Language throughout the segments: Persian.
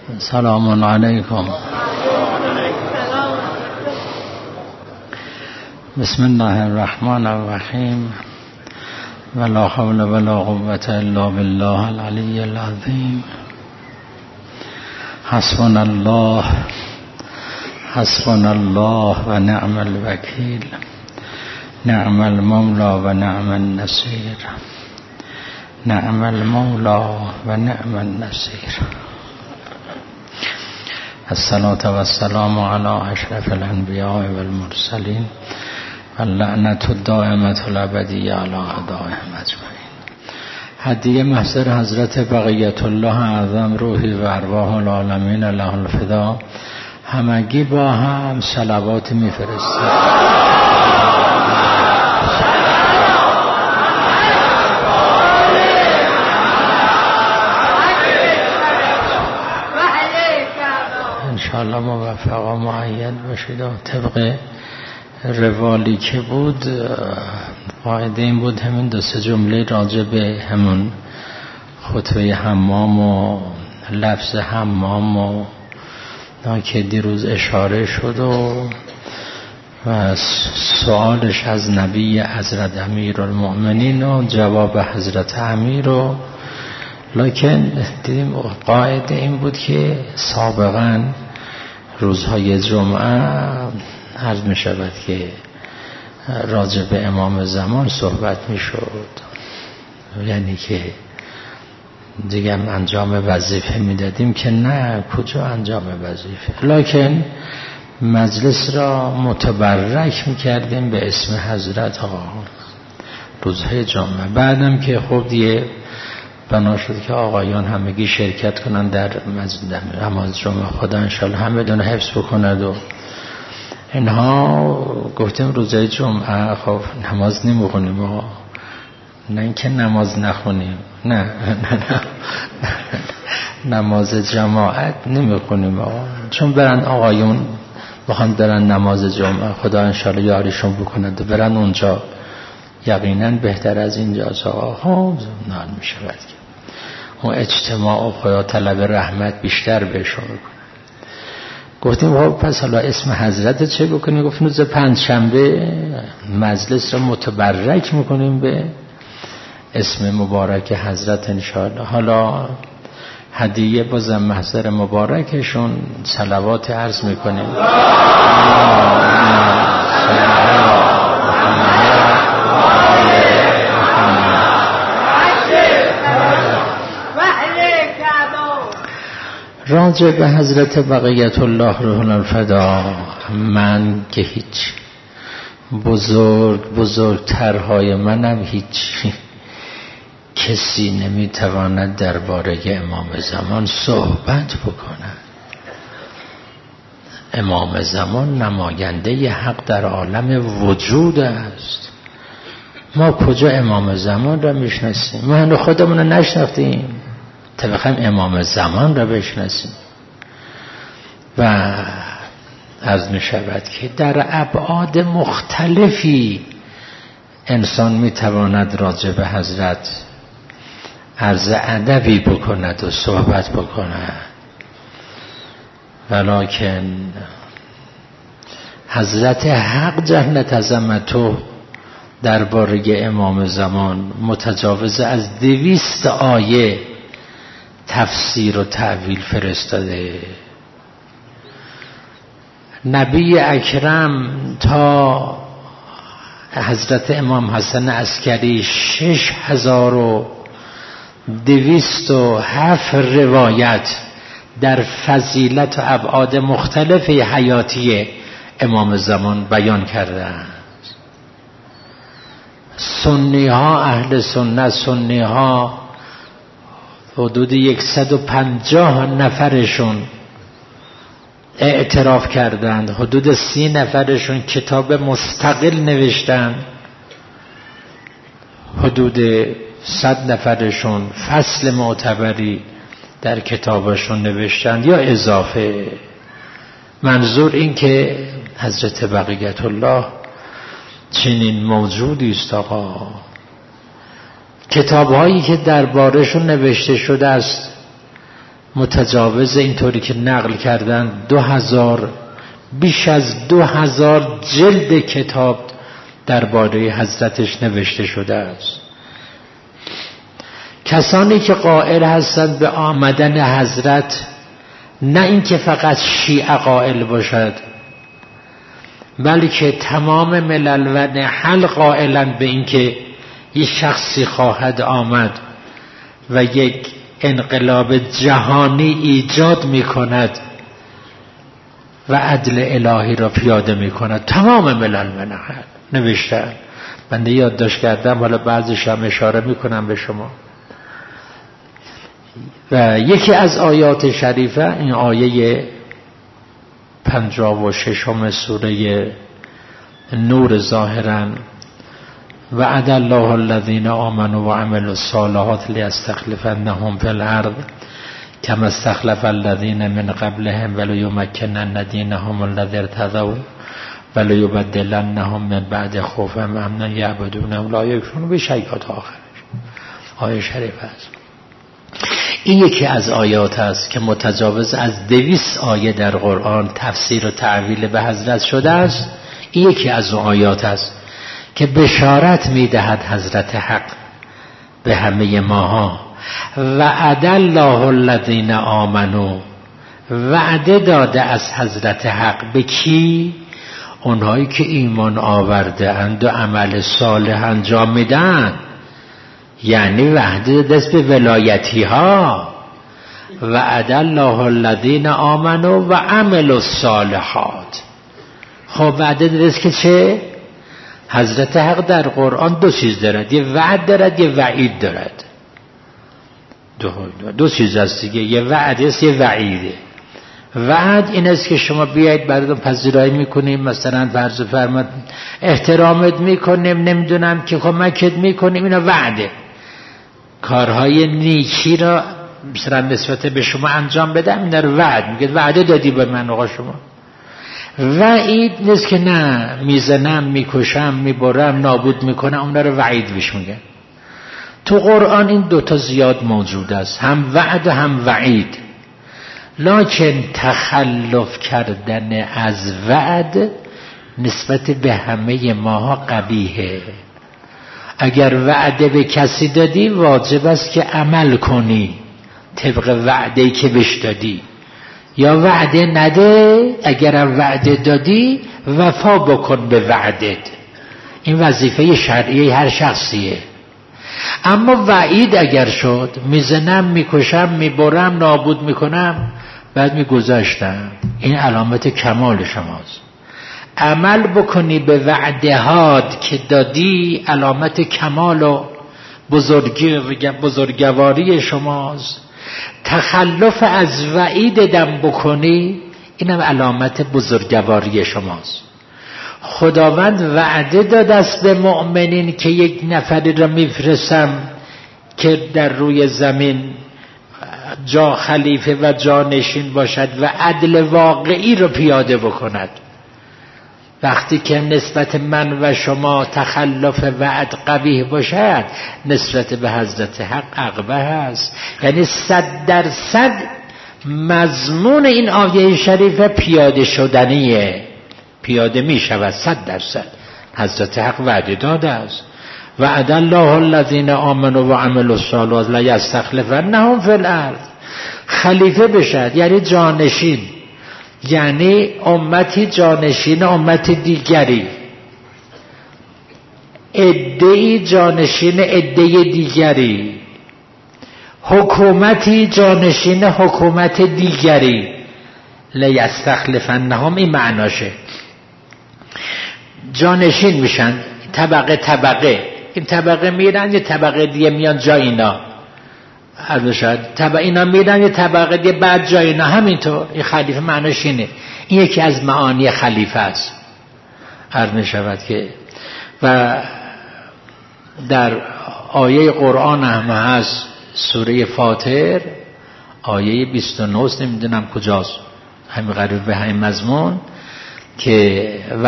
سلام علیکم. بسم الله الرحمن الرحیم. ولا حول ولا قوة الا بالله العلی العظیم. حسبنا الله و نعم الوکیل. نعم المولا و نعم النصیر. نعم المولا و نعم النصیر. الصلاة والسلام على اشرف الانبیاء والمرسلین و اللعنة الدائمة الابدیة علی اعدائهم اجمعین. هدیه محضر حضرت بقیت الله اعظم روحی و ارواح العالمین له الفدا. همگی با هم صلوات میفرستیم. انشاءالله موفق و معید باشید. و طبق روالی که بود قاعده این بود همین دو سه جمله راجع به همون خطبه حمام و لفظ حمام و که دیروز اشاره شد و سوالش از نبی حضرت امیرالمؤمنین و جواب حضرت امیر و لکن دیدیم قاعده این بود که سابقا روزهای جمعه عرض می شود که راجع به امام زمان صحبت می شد، یعنی که دیگه انجام وظیفه می دادیم که نه کجا انجام وظیفه، لکن مجلس را متبرک می کردیم به اسم حضرت ها روزهای جمعه. بعدم که خب دیگه بنا شد که آقایان همگی شرکت کنن در نماز جمعه. خدا انشالله همه دونه حفظ بکند و اینها. گفتیم روزهای جمعه خب نماز نمیخونیم، نه اینکه نماز نخونیم، نه نماز جماعت نمیخونیم چون برن آقایون بخوان برن نماز جمعه، خدا انشالله یاریشون بکند و برن اونجا. یقینا بهتر از اینجاست آقا. نان می شود که اون اجتماع و خدا طلب رحمت بیشتر بهشون بکنه. گفتیم پس حالا اسم حضرت چه بکنیم؟ گفتیم روز پنجشنبه مجلس رو متبرک میکنیم به اسم مبارک حضرت انشاءالله. حالا هدیه بازم محضر مبارکشون صلوات عرض میکنیم. راجع به حضرت بقیت الله روح الفدا، من که هیچ بزرگترهای منم هیچ کسی نمیتواند درباره امام زمان صحبت بکند. امام زمان نماینده حق در عالم وجود است. ما کجا امام زمان را میشناسیم؟ ما خودمون رو نشناختیم تا بخوایم امام زمان را بشناسیم. و عرض می شود که در ابعاد مختلفی انسان می تواند راجع به حضرت عرض ادبی بکند و صحبت بکند، ولکن حضرت حق جل عظمته درباره امام زمان متجاوز از 200 آیه تفسیر و تعویل فرستاده. نبی اکرم تا حضرت امام حسن عسکری 6207 روایت در فضیلت و ابعاد مختلف حیاتی امام زمان بیان کردند. سنی ها، اهل سنت سنی ها حدود 150 نفرشون اعتراف کردند، حدود 30 نفرشون کتاب مستقل نوشتند، حدود 100 نفرشون فصل معتبری در کتابشون نوشتند یا اضافه. منظور این که حضرت بقیت الله چنین موجودی است آقا. کتاب‌هایی که درباره‌شون نوشته شده است متجاوز اینطوری که نقل کردن 2000 بیش از 2000 جلد کتاب درباره حضرتش نوشته شده است. کسانی که قائل هستند به آمدن حضرت، نه اینکه فقط شیعه قائل باشد، بلکه تمام ملل و نحل قائلند به اینکه یک شخصی خواهد آمد و یک انقلاب جهانی ایجاد می کند و عدل الهی را پیاده می کند. تمام ملل و نحل نوشتن. من یادداشت کردم، حالا بعضیش هم اشاره می کنم به شما. و یکی از آیات شریفه این آیه 56 سوره نور ظاهرا وعد الله الذين آمنوا وعملوا الصالحات ليستخلفنهم في الارض كما استخلف الذين من قبلهم وليمكنن دينهم الذي ارتضوا وليبدلنهم من بعد خوفهم امنا يعبدونه لا يشركون به شيئا. آخرش آیه شریف است. این یکی از آیات است که متجاوز از 200 آیه در قرآن تفسیر و تعویل به حضرت شده است. این یکی از اون آیات است که بشارت میدهد حضرت حق به همه ماها. وعد الله الذین آمنوا، وعده داده از حضرت حق به کی؟ اونهایی که ایمان آورده اند و عمل صالح انجام میدن. یعنی وعده دست به ولایتی ها. وعد الله الذین آمنوا و عملوا الصالحات. خب وعده دست که چه؟ حضرت حق در قرآن دو چیز دارد، یه وعد دارد یه وعید دارد. دو چیز هست دیگه، یه وعده است یه وعیده. وعد این است که شما بیایید براتون پذیرایی میکنیم، مثلا فرض فرمود احترامت میکنیم، نمیدونم که کمکت میکنیم، اینا وعده. کارهای نیکی را مثلا نسبت به شما انجام بدم، اینا رو وعد میگه، وعده دادی به من آقا شما. وعید نیست که نه میزنم میکشم میبرم نابود میکنم، اونا رو وعید بهش میگن. تو قرآن این دوتا زیاد موجود است، هم وعد و هم وعید. لکن تخلف کردن از وعد نسبت به همه ماها قبیحه. اگر وعده به کسی دادی واجب است که عمل کنی طبق وعده‌ای که بهش دادی، یا وعده نده. اگر وعده دادی وفا بکن به وعدت. این وظیفه شرعی هر شخصیه. اما وعید اگر شد، میزنم میکشم میبرم نابود میکنم، بعد میگذاشتم، این علامت کمال شماست. عمل بکنی به وعده هات که دادی، علامت کمال و بزرگواری شماست. تخلف از وعید دم بکنی، اینم علامت بزرگواری شماست. خداوند وعده داده است به مؤمنین که یک نفری را میفرستم که در روی زمین جا خلیفه و جانشین باشد و عدل واقعی را پیاده بکند. وقتی که نسبت من و شما تخلف وعد قبیح باشد، نسبت به حضرت حق عقبه است. یعنی 100% مضمون این آیه شریفه پیاده شدنیه، پیاده می شود 100%. حضرت حق وعده داده است. وعد الله الذین آمنوا و عملوا الصالحات لیستخلفنهم فی الارض. خلیفه بشد یعنی جانشین، یعنی امتی جانشین امت دیگری، عده‌ای جانشین عده دیگری، حکومتی جانشین حکومت دیگری. لیستخلفنهم این معناشه، جانشین میشن طبقه طبقه. این طبقه میرن یه طبقه دیگه میان جای اینا، اینا میرن یه طبقه دیگه بعد جای اینا. همینطور این خلیفه معناش اینه. این یکی از معانی خلیفه است. عرض می شود که و در آیه قرآن هم هست، سوره فاطر آیه 29 نمیدونم کجاست، همین قریب به همین مضمون که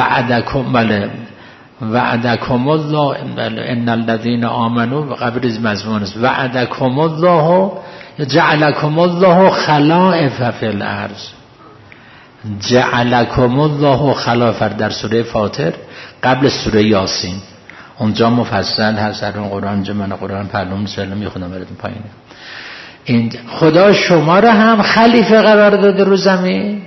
وعدکم الله ان الذين آمنوا، قبل از مضمون است، وعدکم الله جعلکم الله خلائف فی الارض. جعلکم الله خلائف در سوره فاطر قبل سوره یاسین، اونجا مفصل هست در اون قرآن. جو من قرآن پرلوم سلام میخونم براتون پایینه. این خدا شما را هم خلیفه قرار داده رو زمین.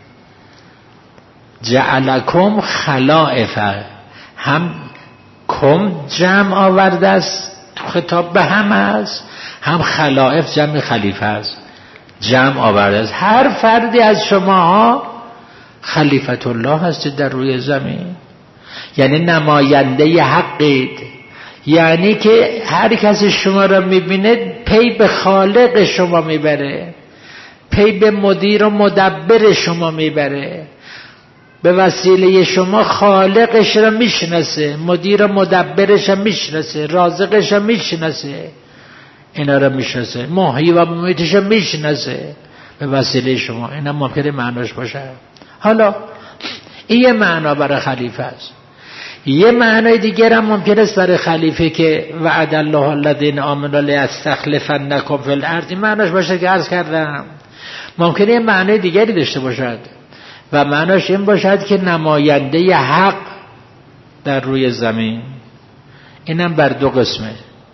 جعلکم خلائف، هم کم جمع آورده است، خطاب به هم است، هم خلائف جمع خلیفه است، جمع آورده است. هر فردی از شما خلیفت الله هستید در روی زمین، یعنی نماینده حقید. یعنی که هر کسی شما را میبینه پی به خالق شما میبره، پی به مدیر و مدبر شما میبره. به وسیله شما خالقش را میشناسه، مدیر و مدبرش را میشناسه، رازقش را میشناسه، اینا را میشناسه، محیی و ممیتش را میشناسه به وسیله شما. اینا ممکنه معناش باشه. حالا این یه معنا برای خلیفه است. یه معنای دیگر هم ممکن است برای خلیفه که وعد الله الذین آمنوا لیستخلفنکم فی الارض، این معناش باشه که عرض کردم. ممکنه یه معنای دیگری داشته باشد و معناش این باشد که نماینده حق در روی زمین. اینم بر دو قسمه.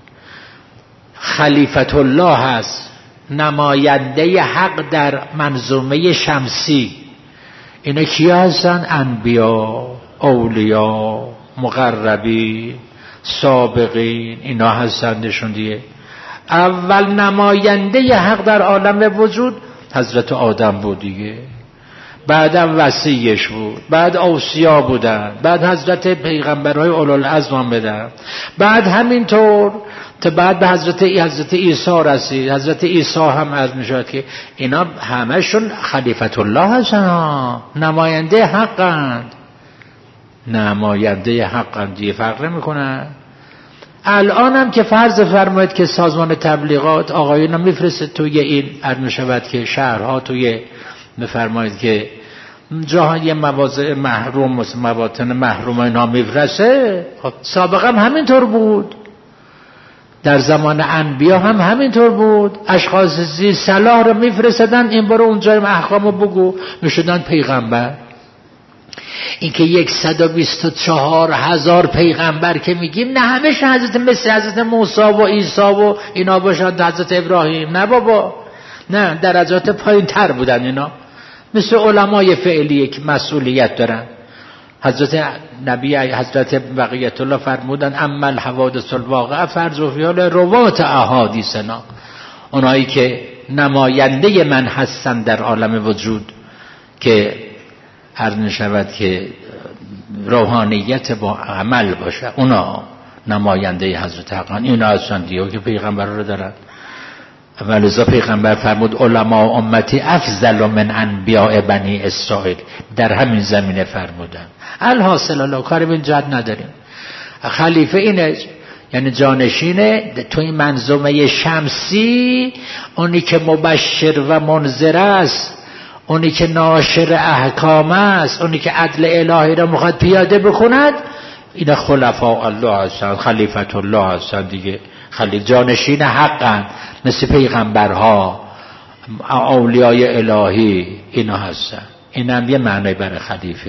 خلیفت الله هست، نماینده حق در منظومه شمسی. اینا کیا هستن؟ انبیا، اولیا، مقربین، سابقین، اینا هستندشون دیگه. اول نماینده حق در عالم وجود حضرت آدم بود دیگه، بعدم وصیش بود، بعد اوصیا بودن، بعد حضرت پیغمبرهای اولوالعزم آمدن، بعد همینطور تا بعد به حضرت عیسی رسید. حضرت عیسی هم عرض میشد که اینا همشون خلیفت الله هستن، نماینده حقند، نماینده حقند دیگه، فرق نمیکنن. الان هم که فرض فرمایید که سازمان تبلیغات آقایون میفرسته توی این عرض میشود که شهرها، توی بفرمایید که جاها یه مواضع محروم، مواطن محروم اینا میفرسته. سابقا هم همینطور بود، در زمان انبیا هم همینطور بود. اشخاص زی صلاح رو میفرستدن این برو اونجا احکامو بگو، میشدن پیغمبر. این که 124,000 پیغمبر که میگیم نه همش حضرت مثل حضرت موسی و عیسی و اینا باشن، حضرت ابراهیم، نه بابا، نه، درجات پایین تر بودن اینا، مثل علمای فعلی که مسئولیت دارن. حضرت نبی حضرت بقیت الله فرمودن اما الحوادث الواقعه فرض فی حال روات احادیثنا، اونایی که نماینده من هستن در عالم وجود که عرض نشود که روحانیت با عمل باشه، اونا نماینده حضرت حقان. اینا هستن دیگه که پیغمبر رو دارن. ولذا پیغمبر فرمود علماء امتی افضل من انبیاء بنی اسرائیل، در همین زمینه فرمودن. الحاصل الله کاری به جد نداریم. خلیفه اینه، یعنی جانشینه تو این منظومه شمسی، اونی که مبشر و منذر است، اونی که ناشر احکام است، اونی که عدل الهی را میخواد پیاده بکند، اینا خلفاء الله هستند، خلیفت الله هستند دیگه. جانشین حقن، مثل پیغمبرها، اولیای الهی، اینا هستن. این هم یه معنی برای خلیفه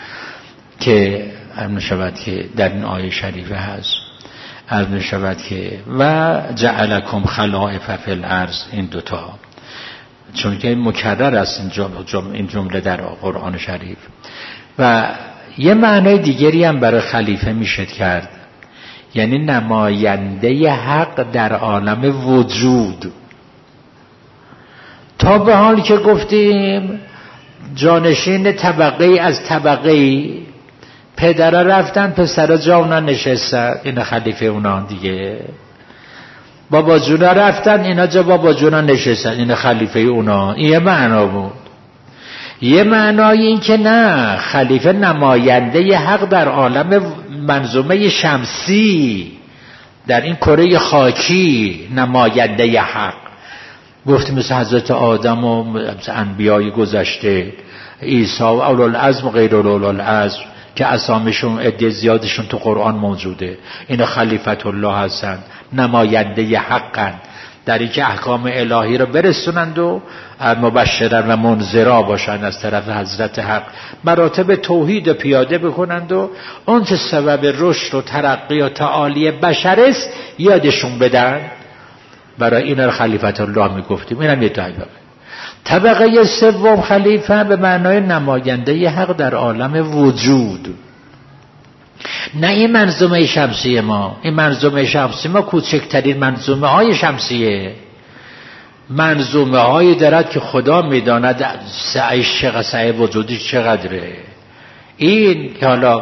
که عرض شود که در این آیه شریفه هست. عرض شود که و جعلکم خلائف فی الارض، این دوتا چون که مکرر است این جمله در قرآن شریف. و یه معنی دیگری هم برای خلیفه میشه کرد، یعنی نماینده حق در عالم وجود. تا به حال که گفتیم جانشین طبقه از طبقه، پدرها رفتن پسرها جا اونا نشستن، این خلیفه اونا دیگه. بابا جونا رفتن اینا جا بابا جونا نشستن، این خلیفه اونا. این یه معنا بود. یه معنای این که نه، خلیفه نماینده حق در عالم منظومه شمسی، در این کره خاکی نماینده حق. گفتیم مثل حضرت آدم و انبیای گذشته، عیسی و اولوالعزم و غیر اولوالعزم که اسامیشون عده زیادشون تو قرآن موجوده، اینا خلیفت الله هستن، نماینده حقن در اینکه احکام الهی رو برسونند و مبشرا و منذرا باشند از طرف حضرت حق، مراتب توحید پیاده بکنند و اون چه سبب رشد و ترقی و تعالی بشر است یادشون بدن. برای این رو خلیفت الله میگفتیم. اینم یه طبقه سوم خلیفه به معنای نماینده حق در عالم وجود. نه این منظومه شمسی ما، این منظومه شمسی ما کوچکترین منظومه های شمسیه. منظومه هایی دارد که خدا میداند سعی وجودی چقدره. این که حالا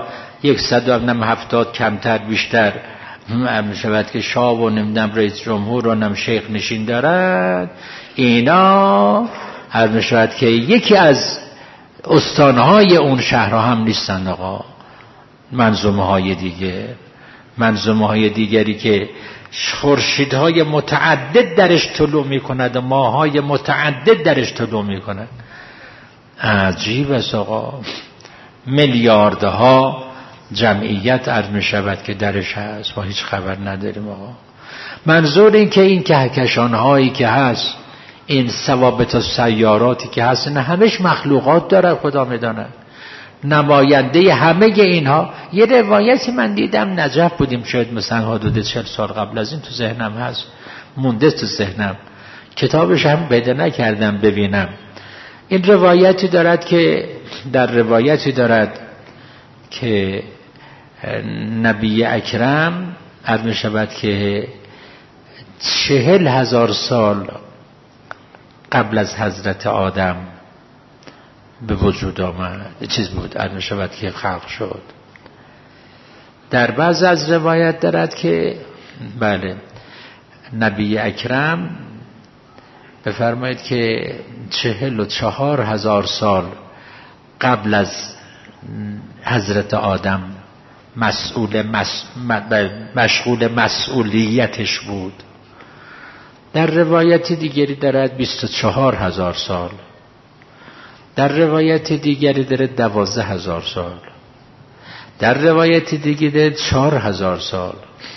170 کمتر بیشتر میشود که شاه و نمیدونم رئیس جمهور و نم شیخ نشین دارد، اینا هر میشود که یکی از استانهای اون شهرها هم نیستند. آقا منظومه های دیگه، منظومه های دیگری که خورشیدهای متعدد درش طلوع میکند و ماهای متعدد درش طلوع میکند. عجیب است آقا. میلیاردها جمعیت عرض میشود که درش هست، ما هیچ خبر نداریم آقا. منظور این که این کهکشان هایی که هست، این ثوابت و سیاراتی که هست، نه همش مخلوقات داره خدا میداند. نماینده همه اینها. یه روایتی من دیدم نجف بودیم، شاید مثلا حدود 40 سال قبل از این، تو ذهنم هست، مونده تو ذهنم، کتابش هم پیدا نکردم ببینم. این روایتی دارد که در روایتی دارد که نبی اکرم عرض می شود که 40,000 سال قبل از حضرت آدم به وجود آمد. چیز بود عرض می شود که خلق شد. در بعض از روایت دارد که بله نبی اکرم بفرمایید که 44,000 سال قبل از حضرت آدم مشغول مسئولیتش بود. در روایت دیگری دارد 24,000 سال، در روایت دیگری دارد 12,000 سال، در روایت دیگری دارد 4,000 سال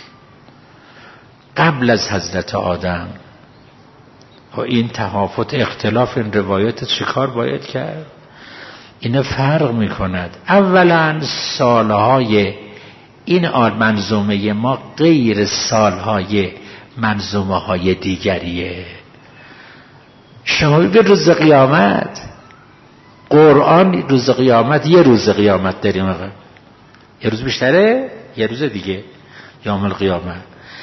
قبل از حضرت آدم. و این تفاوت اختلاف این روایت چیکار باید کرد؟ اینا فرق میکند. اولا سالهای این منظومه ما غیر سالهای منظومه های دیگریه. شما ببین روز قیامت، قرآن روز قیامت، یه روز قیامت داریم آقا. یه روز بیشتره، یه روز دیگه یوم القیامه.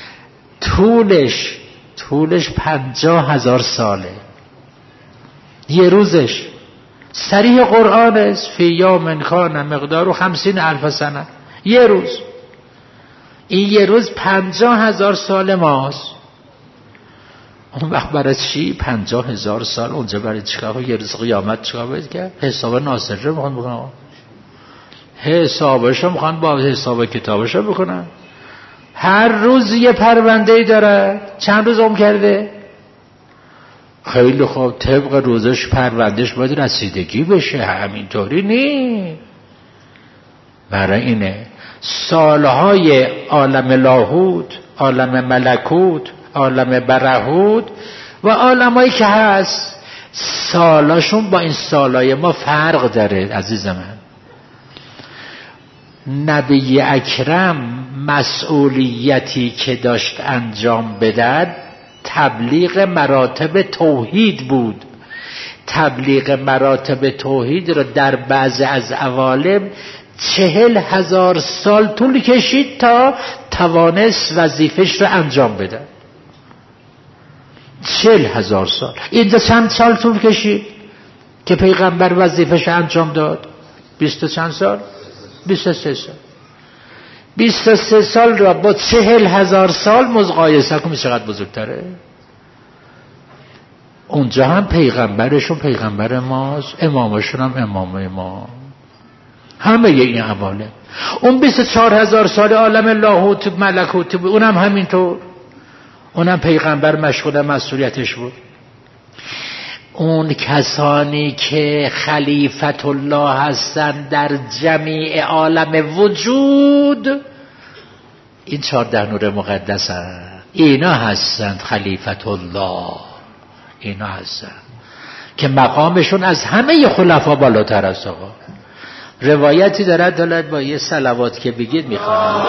طولش 50,000 ساله یه روزش. صریح قرآن است فی یوم کان مقداره 50,000 سنه. یه روز، این یه روز 50,000 سال ماست. اون وقت برای چی 50,000 سال اونجا برای چیکار؟ یه روز قیامت چیکار باید کرد؟ حساب ناصر رو میخوان بکنن، حسابش رو میخوان با حساب کتابش رو بکنن. هر روز یه پرونده‌ای داره. چند روز عمر کرده؟ خیلی خوب، طبق روزش پروندهش باید رسیدگی بشه، همینطوری نی. برای اینه سالهای عالم لاهوت، عالم ملکوت، عالم برهوت و عالمایی که هست، سالاشون با این سالای ما فرق داره. عزیز من، نبی اکرم مسئولیتی که داشت انجام بدهد تبلیغ مراتب توحید بود. تبلیغ مراتب توحید رو در بعض از عوالم 40,000 سال طول کشید تا توانست وظیفش رو انجام بده. 40,000 سال. این چند سال طول کشید که پیغمبر وظیفش انجام داد؟ 20 چند سال؟ 23 سال. 23 سال را با 40,000 سال مقایسه کنید چقدر بزرگتره. اونجا هم پیغمبرشون پیغمبر ماست، امامشون هم امام ما، همه این عوالم. اون 24,000 سال عالم لاهوت ملکوت بود، اونم همینطور، اونم پیغمبر مشغول مسئولیتش بود. اون کسانی که خلیفت الله هستند در جمیع عالم وجود، این 14 نور مقدس هست. اینا هستند خلیفت الله، اینا هستند که مقامشون از همه خلفا بالاتر است. آقا روایتی دارد دلت با یه صلوات که بگید میخوانم.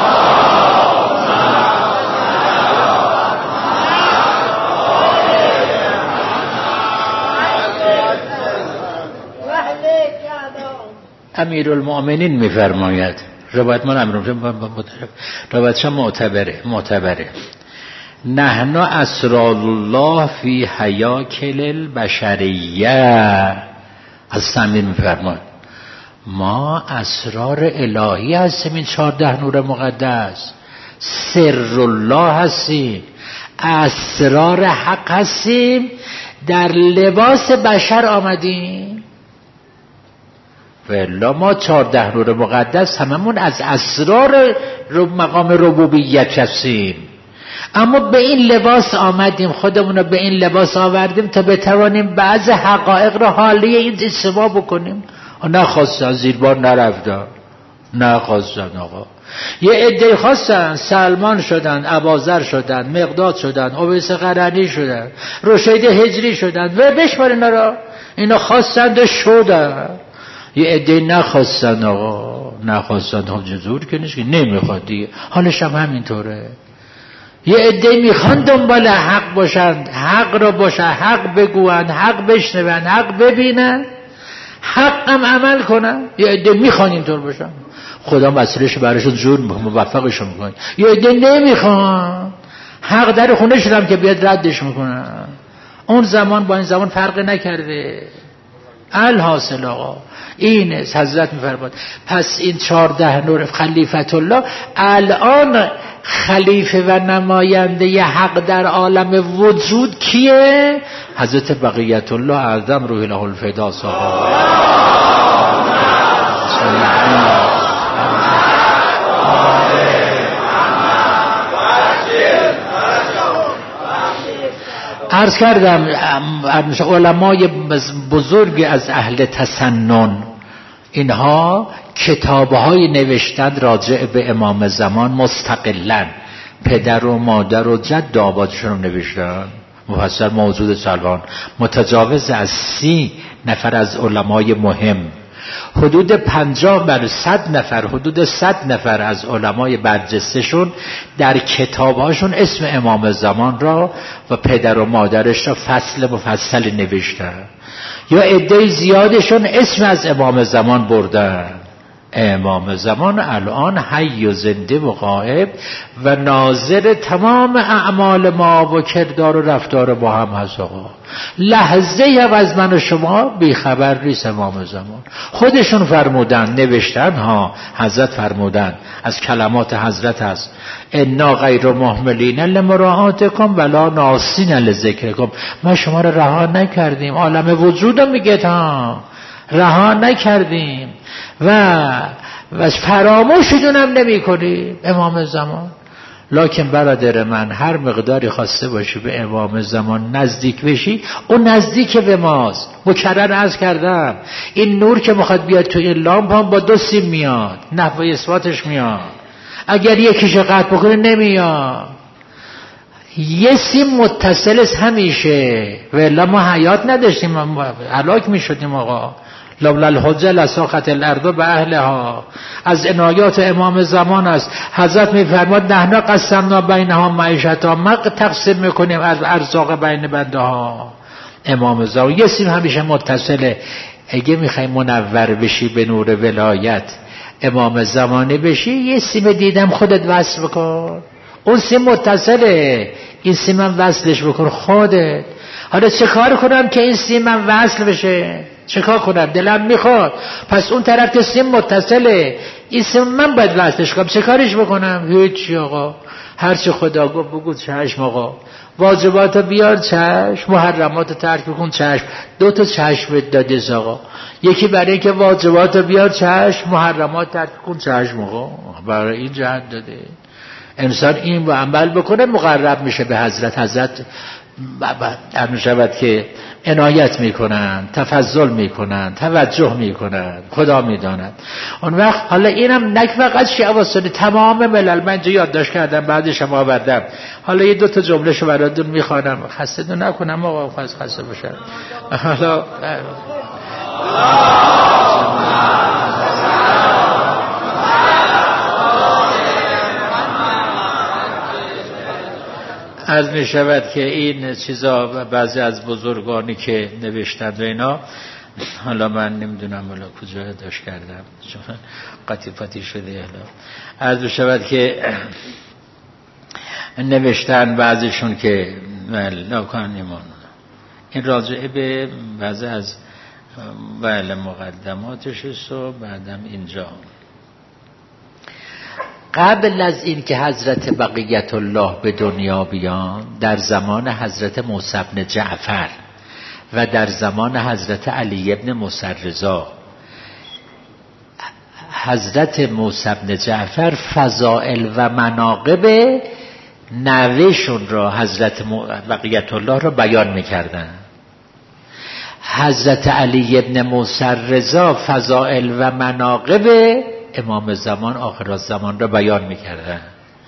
امیرالمؤمنین میفرماید، روایت من روایتش معتبره. نحن اسرار الله فی حیاکل البشریه، از سمین میفرماید ما اسرار الهی هستیم، این 14 نور مقدس سر الله هستیم، اسرار حق هستیم، در لباس بشر آمدیم. ولی ما 14 نور مقدس هممون از اسرار مقام ربوبیت هستیم، اما به این لباس آمدیم، خودمون رو به این لباس آوردیم تا بتوانیم بعض حقایق رو حالی این استوا بکنیم. نخواستن، زیربار نرفتن، نخواستن. آقا یه عده خواستن، سلمان شدن، اباذر شدن، مقداد شدن، اویس قرنی شدن، رشید هجری شدن و بشمار اینا را، اینا خواستند و شدن. یه عده نخواستن. آقا نخواستن، هم جزور که نیست که نمیخواد دیگه، حالش هم همینطوره. یه عده میخوان دنبال حق باشند، حق را باشن، حق بگوین، حق بشنون، حق ببینن، حق هم عمل کنن. یه عده میخوان اینطور باشن، خدا مسئلهش براشون جور موفقشون میکنه. یه عده نمیخوان، حق در خونه شدم که بیاد ردش میکنن. اون زمان با این زمان فرق نکرده. الحاصل آقا این حضرت میفرماد پس این 14 نور خلیفت الله الان خلیفه و نماینده ی حق در عالم وجود کیه؟ حضرت بقیت الله اعظم روح له الفدا صاحب. عرض کردم علمای بزرگ از اهل تسنن اینها کتابهای نوشتند راجع به امام زمان مستقلاً، پدر و مادر و جد آبادشون رو نوشتن مفصل موجود سلمان، متجاوز از 30 نفر از علمای مهم، حدود 50 بر 100 نفر، حدود 100 نفر از علمای برجسته‌شون در کتابهاشون اسم امام زمان را و پدر و مادرش را فصل مفصل نوشتن، یا عده زیادشون اسم از امام زمان بردن. امام زمان الان حی و زنده و غائب و ناظر تمام اعمال ما و کردار و رفتار ما هم هست. آقا لحظه هم از من و شما بیخبر نیست امام زمان. خودشون فرمودن، نوشتن ها، حضرت فرمودن، از کلمات حضرت هست انا غیر مهملین لمراعاتکم ولا ناسین لذکرکم. ما شما رو رها نکردیم، عالم وجود رو میگه ها، رها نکردیم و فراموشتون هم نمی کنیم امام زمان. لکن برادر من هر مقداری خواسته باشی به امام زمان نزدیک بشی، اون نزدیک به ماست. مکرر عرض کردم این نور که میخواد بیاد تو این لامپ هم با 2 سیم میاد، نحو اثباتش میاد، اگر یکیش قطع بکنه نمیاد. یه سیم متصل است همیشه، ولی ما حیات نداشتیم، هلاک میشدیم. آقا لولا الحجه لساقت الارض به اهلها. از عنایات امام زمان است. حضرت میفرماد نحن قسمنا بینها معیشتها، ما تقسیم میکنیم از ارزاق بین بنده ها. امام زمان یه سیم همیشه متصله. اگه میخوای منور بشی به نور ولایت امام زمانه بشی، یه سیم دیدم خودت وصل بکن، اون سیم متصله، این سیم هم وصلش بکن خودت. حالا چه کار کنم که این سیم هم وصل بشه؟ چه کار کنم؟ دلم میخواد. پس اون طرف که سیم متصله، این سیم من باید وصلش کنم، چه کارش بکنم؟ هیچی آقا، هرچی خدا گفت بگو چشم. آقا واجبات بیار چشم، محرمات ترک بکن چشم. 2 تا چشم داده آقا، یکی برای که واجبات بیار چشم، محرمات ترک کن چشم. آقا برای این جهت داده. انسان این رو عمل بکنه مقرب میشه به حضرت. حضرت می شود که عنایت میکنن، تفضل میکنن، توجه میکنن، خدا میداند. اون وقت حالا اینم نک فقط شیعه و سنی، تمام ملل. من اینجا یادداشت کردم بعدش هم آوردم. حالا یه دو تا جملهشو براتون میخوانم، خسته دو نکنم آقا، خسته باشم. حالا عرض می شود که این چیزا بعضی از بزرگانی که نوشتند و اینا، حالا من نمیدونم حالا کجا داشت کردم چون قطیفتی شده. حالا عرض می شود که نوشتن بعضیشون که لاکانیمون این راجعه به بعضی از مقدماتش است و بعدم اینجا قبل از این که حضرت بقیت الله به دنیا بیان، در زمان حضرت موسی بن جعفر و در زمان حضرت علی بن موسی رضا، حضرت موسی بن جعفر فضائل و مناقب نوه‌شون را، حضرت بقیت الله را بیان می‌کردند. حضرت علی بن موسی رضا فضائل و مناقب امام زمان آخر الزمان را بیان می‌کردند.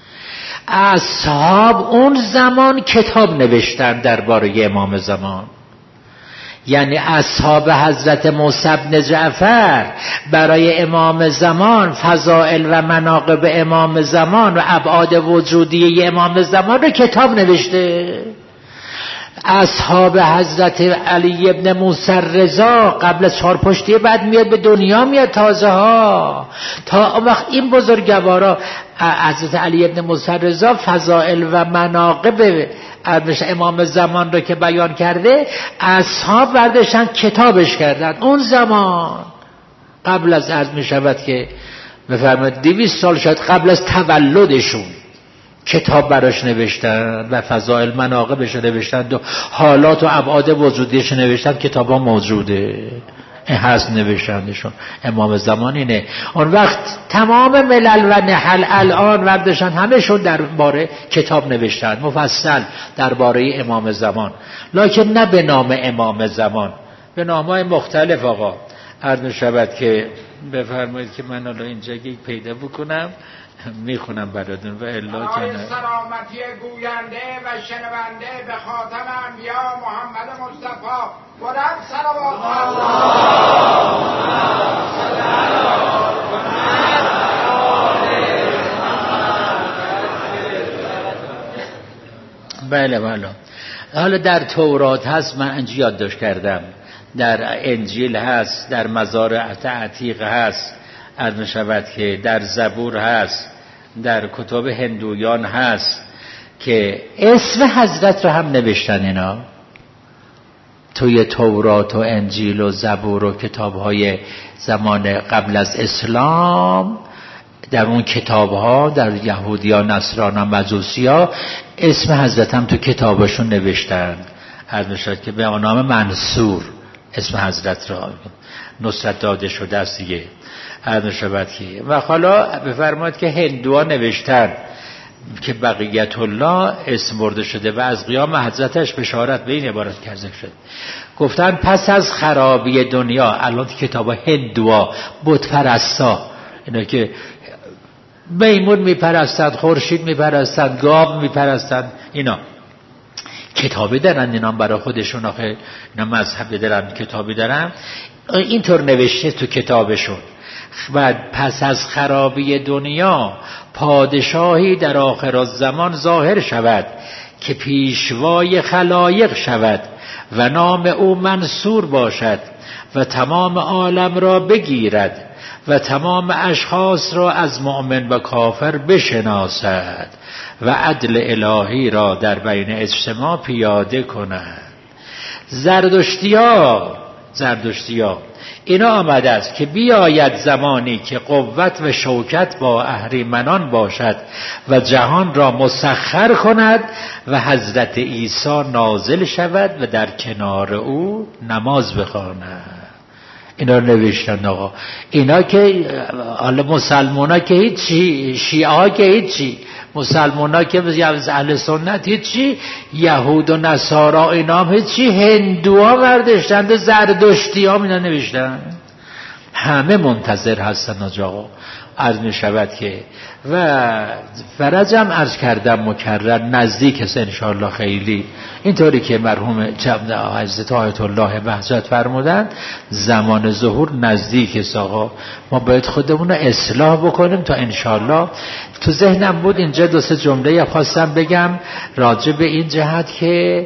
اصحاب اون زمان کتاب نوشتن درباره امام زمان، یعنی اصحاب حضرت موسی بن جعفر برای امام زمان فضائل و مناقب امام زمان و ابعاد وجودی امام زمان را کتاب نوشته. اصحاب حضرت علی ابن موسی رضا قبل از چهارپشتی بعد میاد به دنیا، میاد تازه ها. تا وقت این بزرگوارا حضرت علی ابن موسی رضا فضائل و مناقب امام زمان رو که بیان کرده، اصحاب برداشتن کتابش کردن. اون زمان قبل از عرض می شود که بفرمایید 200 سال شد قبل از تولدشون کتاب براش نوشتن و فضائل مناقبش نوشتن و حالات و ابعاد وجودیش نوشتن. کتاب ها موجوده، این هست نوشتندشون. امام زمان اینه. اون وقت تمام ملل و نحل الان وردشن همشون درباره کتاب نوشتن مفصل درباره امام زمان، لکن نه به نام امام زمان، به نامهای مختلف. آقا عرض شود که بفرمایید که من الان اینجا یک پیدا بکنم میخونم براتون و الا که سلامتی گوینده و شنونده به خاتم انبیا محمد مصطفی بلند صلوات بله. حالا در تورات هست، من اینجا یادداشت کردم، در انجیل هست، در مزارع عتیق هست، عرض می‌شود که در زبور هست، در کتب هندویان هست که اسم حضرت رو هم نوشتن. اینا توی تورات و انجیل و زبور و کتاب‌های زمان قبل از اسلام، در اون کتاب‌ها در یهودیان، نصرانان، مجوسیان اسم حضرت هم تو کتابشون نوشتن. عرض می‌شود که به نام منصور اسم حضرت را نصرت داده شده است دیگه. عرض شود که و حالا بفرمایید که هندوها نوشتن که بقیت الله اسم برده شده و از قیام حضرتش بشارت به این عبارت کرده شد. گفتن پس از خرابی دنیا، الان کتاب هندوها بت پرستا، اینا که میمون میپرستند، خورشید میپرستند، گاو میپرستند، اینا کتابی دارن، اینا برای خودشون آخه اینا مذهبی دارن، کتابی دارن، اینطور نوشته تو کتابشون. و پس از خرابی دنیا پادشاهی در آخر الزمان ظاهر شود که پیشوای خلایق شود و نام او منصور باشد و تمام عالم را بگیرد و تمام اشخاص را از مؤمن و کافر بشناسد و عدل الهی را در بین اجتماع پیاده کند. زردشتیا اینا آمده است که بیاید زمانی که قوت و شوکت با اهریمنان باشد و جهان را مسخر کند و حضرت عیسی نازل شود و در کنار او نماز بخواند. اینا رو نوشتن آقا. اینا که حالا مسلمان ها که هیچی، شیعه ها که هیچی، مسلمان ها که اهل سنت هیچی، یهود و نصارا اینا هم هیچی، هندوها برداشتند و زردشتی ها اینا نوشتن. همه منتظر هستن آقا. عرض می شود که و فرجم عرض کردم مکرر نزدیک است انشاءالله خیلی، اینطوری که مرحوم حضرت آیت الله بهجت فرمودن زمان ظهور نزدیک است آقا. ما باید خودمون رو اصلاح بکنیم تا انشاءالله. تو ذهنم بود اینجا دو سه جمله خواستم بگم راجع به این جهت که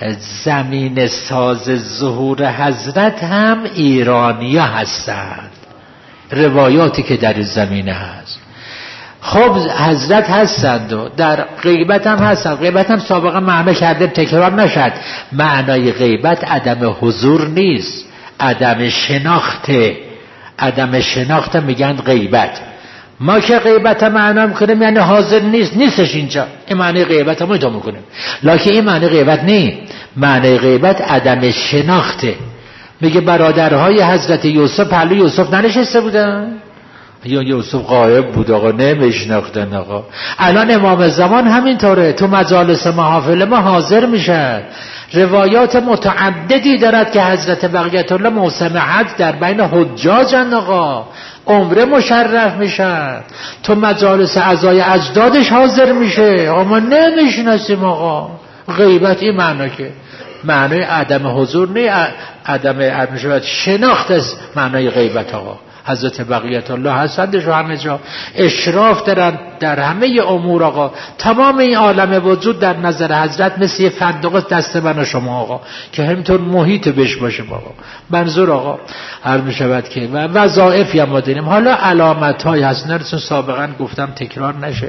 زمین ساز ظهور حضرت هم ایرانی‌ها هستند، روایاتی که در این زمینه هست. خب حضرت هستند و در غیبت هم هستند. غیبت هم سابقا معنی کرده تکرار نشد. معنای غیبت عدم حضور نیست، عدم شناخته. عدم شناخته میگن غیبت. ما که غیبت هم معنی میکنیم یعنی حاضر نیستش اینجا، این معنی غیبت هم ایتون میکنیم، لکه این معنی غیبت نیست. معنی غیبت عدم شناخته. میگه برادرهای حضرت یوسف پهلوی یوسف ننشسته بودن؟ یا یوسف غایب بود آقا، نمیشناختن آقا. الان امام زمان همینطوره، تو مجالس محافل ما حاضر میشن. روایات متعددی دارد که حضرت بقیت الله موسم حج در بین حجاجن آقا، عمره مشرف میشن، تو مجالس عزای اجدادش حاضر میشه آقا. ما نمیشناسیم آقا. غیبت این معنا که معنای عدم حضور نه، عدم شناخت از معنای غیبت آقا. حضرت بقیت الله هستندش و همه جا اشراف دارن در همه امور آقا. تمام این عالم وجود در نظر حضرت مثل یه فندق دست من و شما آقا که همینطور محیط بش باشه آقا. منظور آقا هر می شود که و وظایفی هم ما داریم. حالا علامت های هستن چون سابقا گفتم تکرار نشه.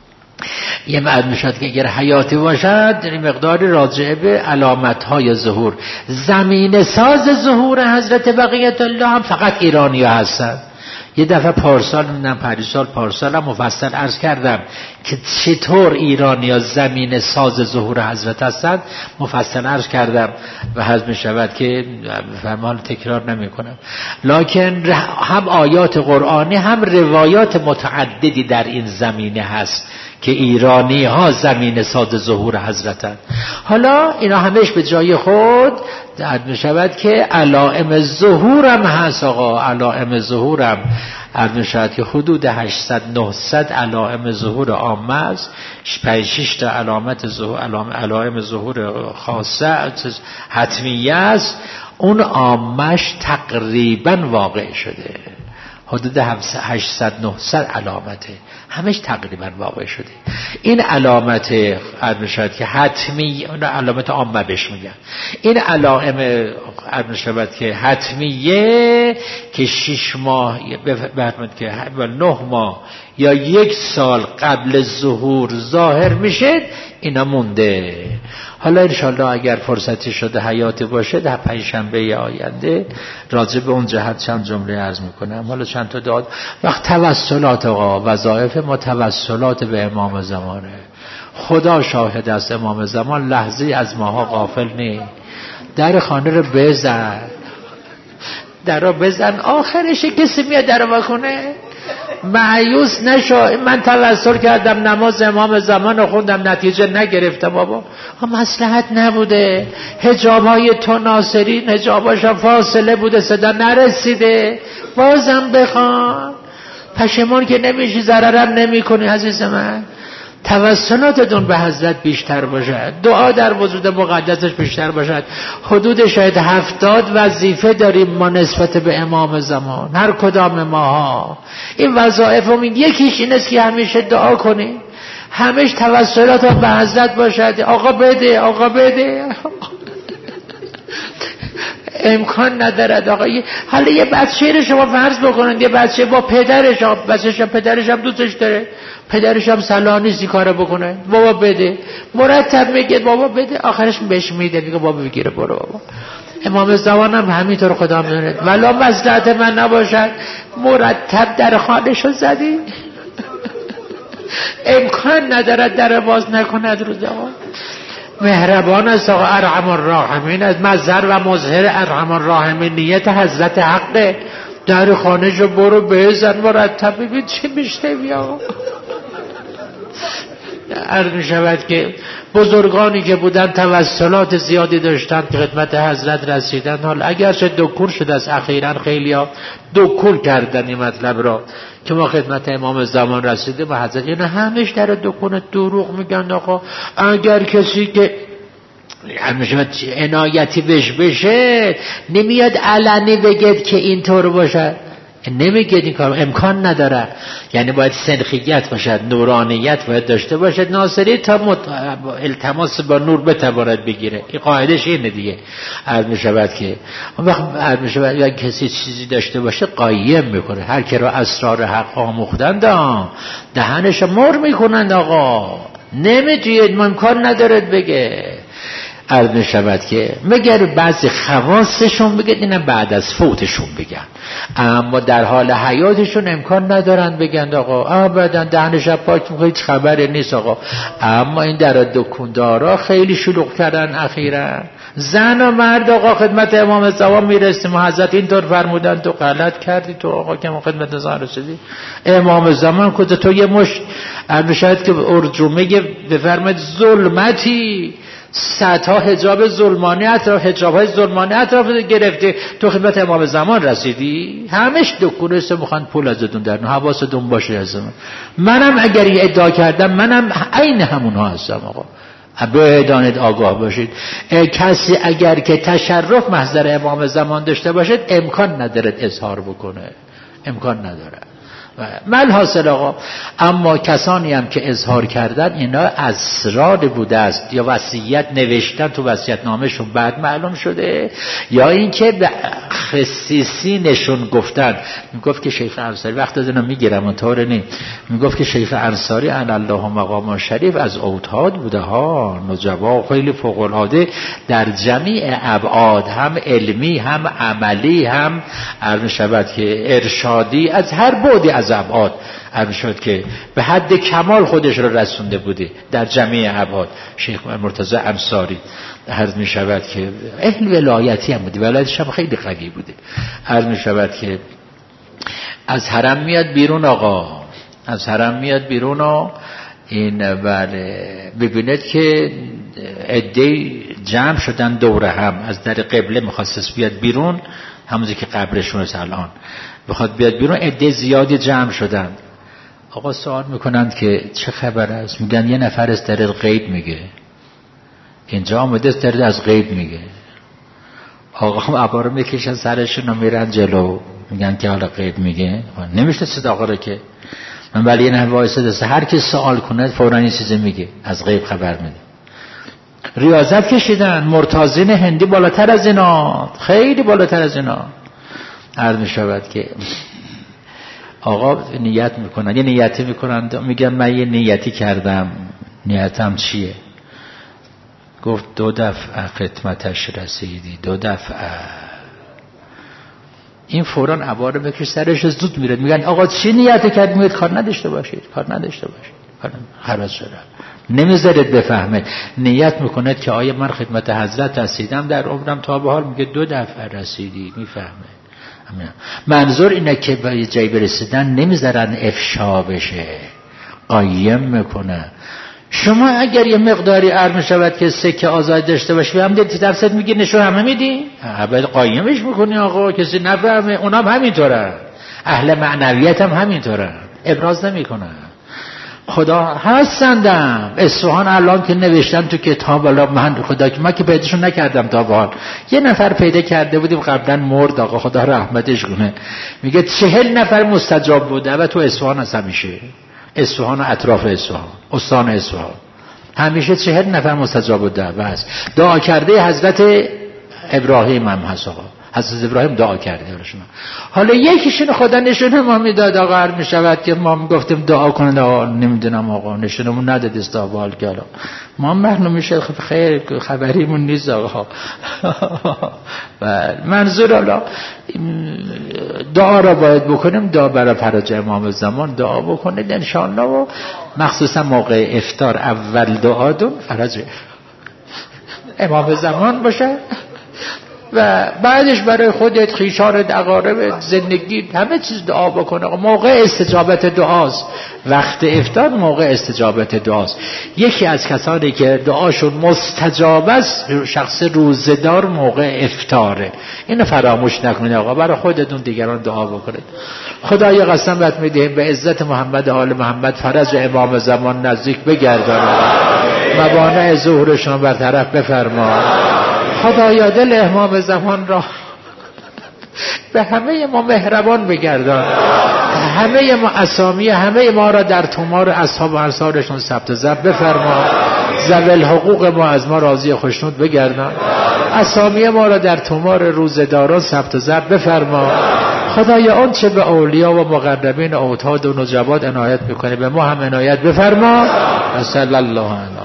یه معد میشد که اگر حیاتی باشد در مقداری راجع به علامت های ظهور. زمین ساز ظهور حضرت بقیت الله هم فقط ایرانی ها هستن. یه دفعه پارسال پارسال هم مفصل عرض کردم که چطور ایرانی ها زمین ساز ظهور حضرت هستند، مفصل عرض کردم و حضرت می شود که فرمان تکرار نمی کنم. لکن هم آیات قرآنی هم روایات متعددی در این زمینه هست که ایرانی ها زمین ساز ظهور حضرتن. حالا اینا همش به جای خود درد می شود که علائم ظهورم هست آقا. علائم ظهورم درد می شود که حدود 800-900 علائم ظهور عامه است، 5-6 تا علائم ظهور خاصه حتمیه است. اون عامش تقریبا واقع شده، حدود 800-900 علامته، همش تقریبا واقع شده. این علامت عرض شد که حتمی، اون علامت عامه بهش میگن. این علائم عرض شد که حتمیه که 6 ماه که 9 ماه یا 1 سال قبل ظهور ظاهر میشه، اینا مونده. حالا انشالله اگر فرصتی شده حیاتی باشه در پنجشنبه آینده راجع به اون جهت چند جمله عرض میکنم. حالا چند تا داد وقت توسلات آقا، وظایف ما توسلات به امام زمانه. خدا شاهد است امام زمان لحظه از ماها غافل نی. در خانه رو بزن آخرش کسی میاد در رو بکنه. مایوس نشو. من توسل کردم نماز امام زمان رو خوندم نتیجه نگرفتم بابا، مصلحت نبوده. حجابای تو ناصرین حجاباش فاصله بوده، صدا نرسیده، بازم بخوان. پشیمان که نمیشی، ضررم نمی کنی عزیز من. توسلاتتون به حضرت بیشتر باشد، دعا در وجود مقدسش بیشتر باشد. حدود شاید 70 وظیفه داریم ما نسبت به امام زمان، هر کدام ماها. این وظایفمون یکیش این است که همیشه دعا کنیم، همش توسلات به حضرت باشد. آقا بده امکان ندارد آقا. حالا یه بچه رو شما فرض بکنید، یه بچه با پدرش هم دوستش داره، پدرش هم صلاح نیست کارو بکنه، بابا بده، مرتب میگه بابا بده، آخرش بهش میده، میگه بابا بگیره برو بابا. امام زمان هم همینطور خدا میدونه. ولا مصلحت من نباشد مرتب در خانه‌شو زدی امکان ندارد در باز نکند روز آقا. مهربان است آقا، ارحم الراحمین از مظهر و مظهر ارحم الراحمین نیت حضرت حقه. در خانه جو برو بزن مرتب ببین چی میشه بیا. عرض می شود که بزرگانی که بودن توسلات زیادی داشتن که خدمت حضرت رسیدن. حال اگرچه دکور شده است اخیراً خیلی ها دکور کردن این مطلب را که ما خدمت امام زمان رسیده و حضرت یعنی همش در دکون دروغ میگن. آقا اگر کسی که عنایتی بهش بشه نمیاد علنی بگید که اینطور باشه، نمیگید این کار امکان نداره. یعنی باید سنخیت باشد، نورانیت باید داشته باشد ناصری تا التماس با نور بتواند بگیره. این قاعدش اینه دیگه. عرض می شود که اون وقت عرض می شود اگه کسی چیزی داشته باشه قایم میکنه. هر کی را اسرار حق آموختند دهنش مر میکنند. آقا نمیتونید، امکان ندارد بگه. عرض می شود که مگر بعضی خواصشون بگید اینم بعد از فوتشون بگن، اما در حال حیاتشون امکان ندارن بگن آقا ابدا دهنش پاک میکنه هیچ خبری نیست آقا. اما این در دکوندارا خیلی شلوغ کردن اخیرا. زن و مرد آقا خدمت امام زمان میرسیم و حضرت اینطور فرمودن تو غلط کردی، تو آقا که ما خدمت زمان رسیدی امام زمان کده تو یه مشت شاید که ارجومه بفرمید ظلمتی صدها حجاب ظلمانی اطراف، حجاب‌های ظلمانی اطراف گرفته، تو خدمت امام زمان رسیدی. همش دکونه است میخوان پول ازتون درن. حواستون باشه از منم اگر یه ادعا کردم منم عین همونها هستم آقا. بدانید آگاه باشید. کسی اگر که تشرف محضر امام زمان داشته باشد امکان ندارد اظهار بکنه، امکان نداره. مل حاصل آقا. اما کسانی هم که اظهار کردن اینا اسرار بوده است، یا وصیت نوشتن تو وصیت نامشون بعد معلوم شده، یا اینکه به خصیصینشون گفتن. میگفت که شیخ انصاری وقت از اینا میگیرم اونطور نیم، میگفت که شیخ انصاری علی الله مقام شریف از اوتاد بوده ها، نجبا خیلی فوق العاده در جمیع ابعاد، هم علمی هم عملی هم عرض شود که ارشادی، از هر بعدی از ابعاد عرض شد که به حد کمال خودش رو رسونده بوده در جمیع ابعاد. شیخ مرتضی انصاری عرض می شود که اهل ولایتی هم بوده، ولایتش هم خیلی قوی بوده. عرض می شود که از حرم میاد بیرون آقا، از حرم میاد بیرون و این بله ببینید که عده‌ای جمع شدن دور هم، از در قبله میخواست بیاد بیرون، همونجوری که قبرشون است الان بخواد بیاد بیرون، عده زیادی جمع شدن. آقا سوال میکنند که چه خبر است؟ میگن یه نفر از در غیب میگه، اینجا آمده است در از غیب میگه. آقا هم عباره میکشن سرشون و میرن جلو، میگن که حالا غیب میگه. نمیشه صدا آقا رو که من ولی یه نفر وایساده است، هر کی سوال کنه فوراً این چیزی میگه، از غیب خبر میده. ریاضت کشیدن، مرتازین هندی بالاتر از اینا، خیلی بالاتر از اینا. عرض می شود که آقا نیت میکنن، یه نیتی میکنن، میگن من یه نیتی کردم، نیتم چیه؟ گفت 2 دفعه خدمتش رسیدی، 2 دفعه. این فوراً عباره بکش سرش زود میره، میگن آقا چی نیت کرد؟ میگه کار نداشته باشید، کار نداشته باشید، خلاص شده. نمیذارید بفهمه. نیت میکند که آیا من خدمت حضرت رسیدم در عمرم تا به حال؟ میگه 2 دفعه رسیدی، میفهمه. منظور اینه که به جای برسیدن نمیذارن افشا بشه، قایم میکنه. شما اگر یه مقداری عرض میشود که سکه آزاد داشته باشی هم دیدی درصد میگی نشون همه میدی، باید قایمش میکنی آقا، کسی نفهمه. اونام همینطوره، اهل معنویت هم همینطوره، ابراز نمیکنن. خدا هستندم اصفهان الان که نوشتن تو کتاب، من خدا که من که پیداشون نکردم تا به حال، یه نفر پیدا کرده بودیم قبلا مرد، آقا خدا رحمتش کنه، میگه 40 نفر مستجاب بوده و تو اصفهان هست، همیشه اصفهان و اطراف اصفهان، استان اصفهان همیشه 40 نفر مستجاب بوده و هست. دعا کرده حضرت ابراهیم هم هست آقا، حضرت ابراهیم دعا کرده براشون. حالا یکیشون خدا نشونه ما میداد آقا، هر میشود که ما میگفتیم دعا کنید آقا، نمیدونم آقا نشونمون نداد استقبال کلا، ما معلوم میشه خیر خبریمون نیست آقا. منظور حالا دعا را باید بکنیم، دعا برای فرج امام زمان دعا بکنید ان شاء الله، و مخصوصا موقع افطار اول دعا دون فرج امام زمان باشه و بعدش برای خودت، خیشانت، اقارب، زندگی، همه چیز دعا بکنه. موقع استجابت دعاست، وقت افطار موقع استجابت دعاست. یکی از کسانی که دعاشون مستجاب است شخص روزدار موقع افطاره. اینو فراموش نکنید آقا، برای خودتون دیگران دعا بکنید. خدایا قسم بهت میدهیم به عزت محمد و آل محمد فرج امام زمان نزدیک بگردان، موانع ظهورشون برطرف بفرما. خدایا دل امام زمان را به همه ما مهربان بگردان، همه ما اسامی همه ما را در تومار اصحاب و انصارشون ثبت ضبط بفرما. ذوی الحقوق ما از ما راضی و خوشنود بگردان، اسامی ما را در تومار روزداران ثبت ضبط بفرما. خدایا آن چه به اولیا و مقربین اوتاد و نجبات عنایت میکنه به ما هم عنایت بفرما. صلی الله علیه